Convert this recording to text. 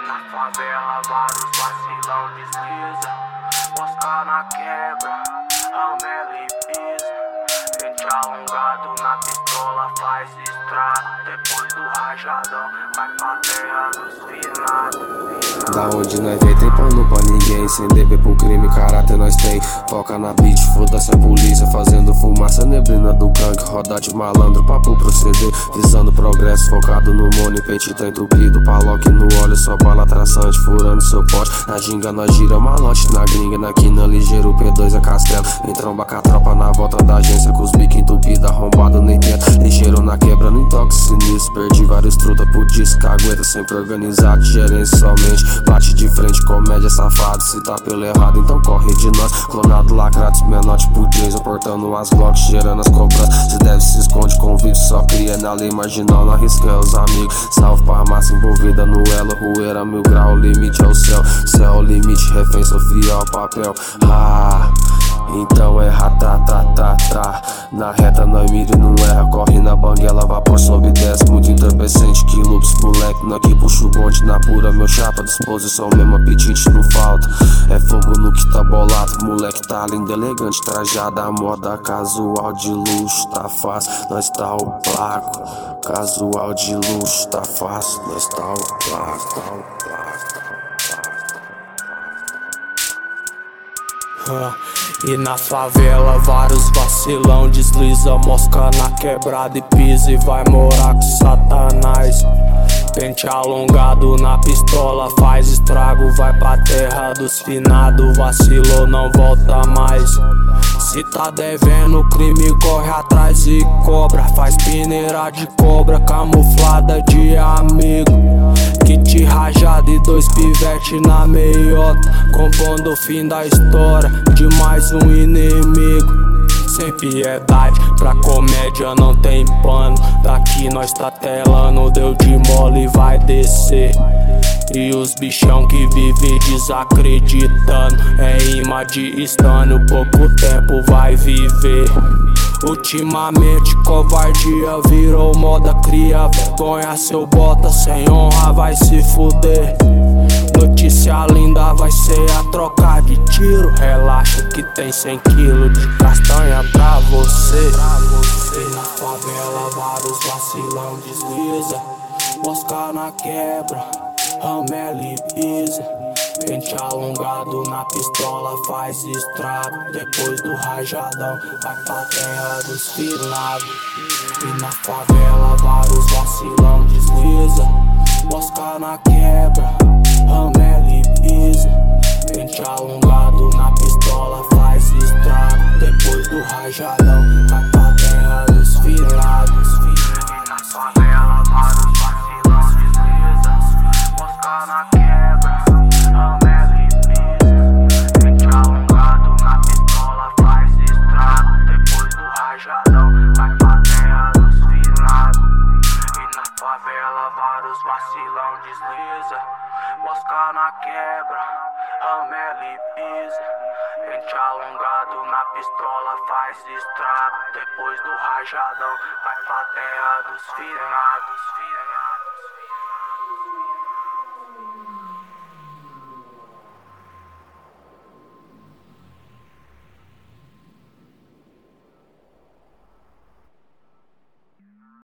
Na favela vários vacilão desliza, mosca na quebra, ramela e pisa. Pente alongado na pistola faz estrago, depois do rajadão vai pra terra dos finados. Da onde nós vem tem pano pra ninguém, sem dever pro crime, caráter nós tem. Foca na beat, foda-se a polícia, fazendo fumaça, neblina do gangue. Roda de malandro, papo proceder, visando progresso, focado no money. Pente tá entupido, paloque no óleo, só bala traçante, furando seu pote. Na ginga nós gira malote, na gringa, na quina ligeiro, P2 é castelo. Em tromba com a tropa na volta da agência, com os bico entupido, arrombado nem tenta. Ligeiro na quebra, no intox sinistro, perdi vários truta por disco, aguenta sempre organizado, gerência somente. Bate de frente, comédia safado, se tá pelo errado, então corre de nós. Clonado, lacrado, menor tipo Jason, portando as blocks, gerando as cobranças. Se deve, se esconde, convive, só cria na lei marginal, não arrisca os amigos. Salve pra massa envolvida no elo, rueira, 1000 grau, o limite é o céu. Céu é o limite, refém, sou fiel ao papel. Então é tá. Na reta nós mira e não erra, corre na banguela, vapor sobe e desce. Muito entorpecente, que loops, moleque, nós que puxa o bonde na pura, meu chapa, disposição mesmo, apetite não falta. É fogo no que tá bolado, moleque tá lindo, elegante, trajado, a moda casual de luxo, tá fácil, nós tá o placo. Casual de luxo, tá fácil, nós tá o placo. E na favela vários vacilão desliza, mosca na quebrada e pisa e vai morar com Satanás. Pente alongado na pistola faz estrago, vai pra terra dos finados, vacilou não volta mais. Se tá devendo crime corre atrás e cobra, faz peneira de cobra camuflada de amigo. Kit rajado e 2 pivete na meiota, compondo o fim da história de mais um inimigo. Sem piedade, pra comédia não tem pano. Daqui nós tá telando, deu de mole e vai descer. E os bichão que vive desacreditando, é imã de estânio, pouco tempo vai viver. Ultimamente covardia virou moda, cria vergonha, seu bota sem honra vai se fuder. Notícia linda vai ser a troca de tiro, relaxa que tem 100 kg de castanha pra você. E na favela vários vacilão desliza, mosca na quebra, ramela e pisa. Pente alongado na pistola faz estrago, depois do rajadão vai pra terra dos finados. E na favela vários vacilão desliza, mosca na quebra, ramela e pisa. Pente alongado na pistola faz estrago, depois do rajadão vai pra terra dos finados. E na favela vários vacilão desliza, mosca na quebra, ramela e pisa. Pente alongado na pistola faz estrago, depois do rajadão vai pra terra dos finados. E na favela vários vacilão desliza, mosca na quebra, ramela e pisa. Pente alongado na pistola faz estrago, depois do rajadão vai pra terra dos finados.